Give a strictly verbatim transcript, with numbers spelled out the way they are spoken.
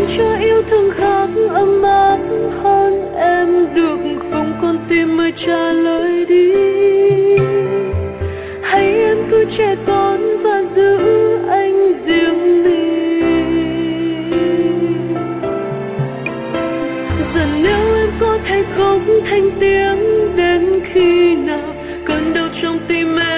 dành cho yêu thương khác ấm áp hơn em, được không con tim ơi trả lời đi. Hay em cứ trẻ con và giữ anh riêng mình. Dần nếu em có thể khóc thành tiếng đến khi nào, cơn đau trong tim em